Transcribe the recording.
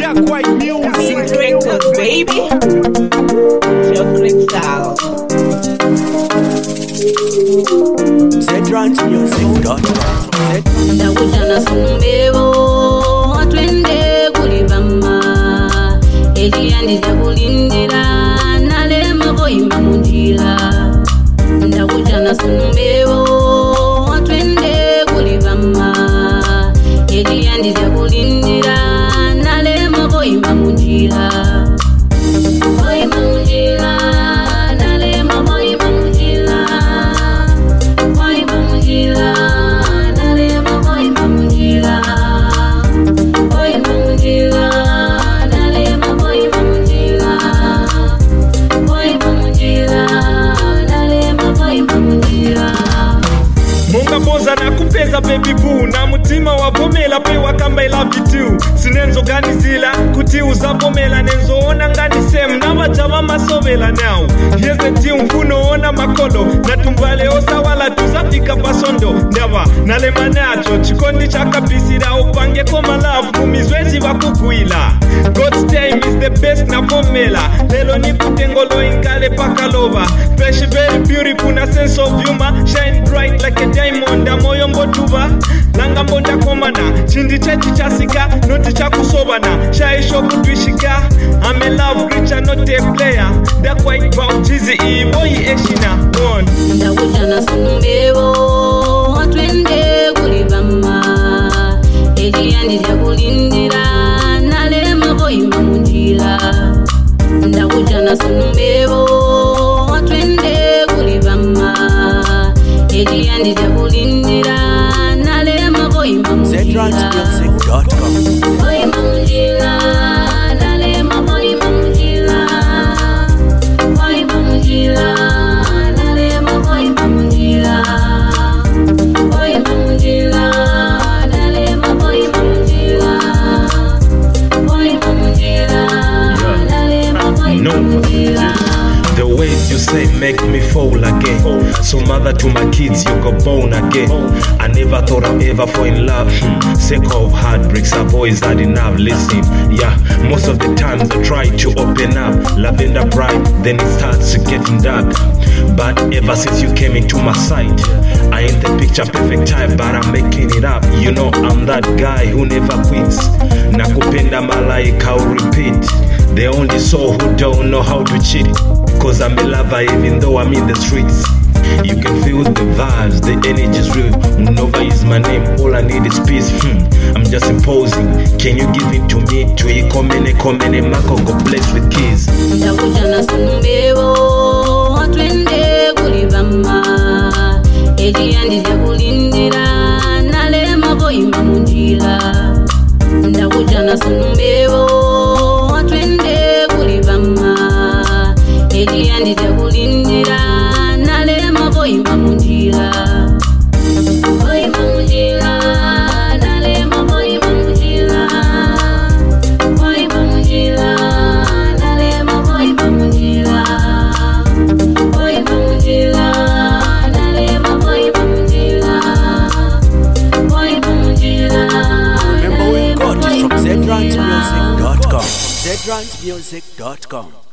That white music. Records, baby. Chocolate style. ZRantMusic.com. Ndakujana sunumbevo atwende kulivama ejiyandiza kulindira nalema koyimba munjira. Ndakujana sunumbevo atwende kulivama ejiyandiza kulindira nalema koyimba munjira. Koyimba munjira nalema koyimba munjira. Koyimba munjira mungaboza nakupeza baby boo na mutima wavomela pe wakamba I love you too. Sinenzoganizila kuti uzavomela nenzoona ngani same navajava masovela now. Here's the tune mfunoona makolo natumbale osawala tuzafika pasondo ndava nalema nacho chikondi chakabisira upange koma love kumizwezi vakugwila. God's time is the best navomela lelo nikutengolo inkale pakalova. Fresh very beautiful na sense of humor shine bright like a diamond amoyo mbotuva langa mbonda komana chindi chechi chasika noti chakusobana shaisho kutwishika. I'm a love creature not a player that white bow chizi iboyi eshina one. Ndakujana sunumbevo atwende kulivama ejiyandiza kulindira nalema koyimba munjira. Ndakujana sunumbevo atwende kulivama ejiyandiza kulindira nalema koyimba munjira. ZRantMusic.com. Koyimba munjira nalema koyimba munjira. Koyimba munjira nalema koyimba munjira. Koyimba munjira nalema koyimba munjira. Koyimba munjira nalema koyimba munjira. The ways you say make me fall again. So mother to my kids, you got born again. I never thought I'd ever fall in love. Sake of heartbreaks, our boys had enough. Listen, yeah, most of the times I try to open up. Lavender bright, then it starts getting dark. But ever since you came into my sight, I ain't the picture perfect type, but I'm making it up. You know I'm that guy who never quits. Nakupenda malaika, I'll repeat. The only soul who don't know how to cheat. Cause I'm a lover even though I'm in the streets. You can feel the vibes, the energy's real. Nova is my name, all I need is peace. I'm just imposing, can you give it to me? Komene mako go bless with keys. Ndakujana sunumbevo atwende kulivama ejiyandiza kulindira nalema koyimba munjira. Ndakujana sunumbevo atwende kulivama ejiyandiza kulindira nalema koyimba munjira. Koyimba munjira nalema koyimba munjira. Koyimba munjira nalema koyimba munjira. Koyimba munjira nalema koyimba munjira. Koyimba munjira. Remember we got it from ZRantMusic.com. ZRantMusic.com.